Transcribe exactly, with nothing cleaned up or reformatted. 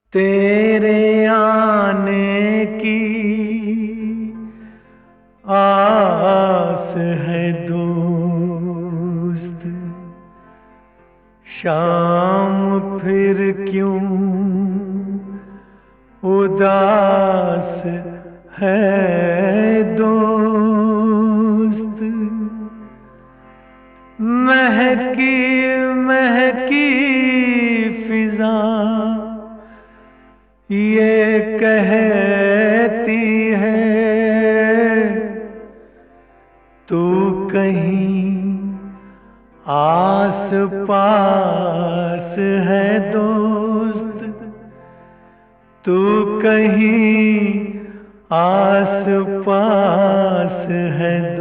तेरे आने की आस है दोस्त, शाम फिर क्यों उदास है दोस्त। महकी महकी फिजा ये कहती है तू कहीं आस पास है दोस्त, तू कहीं आस पास है।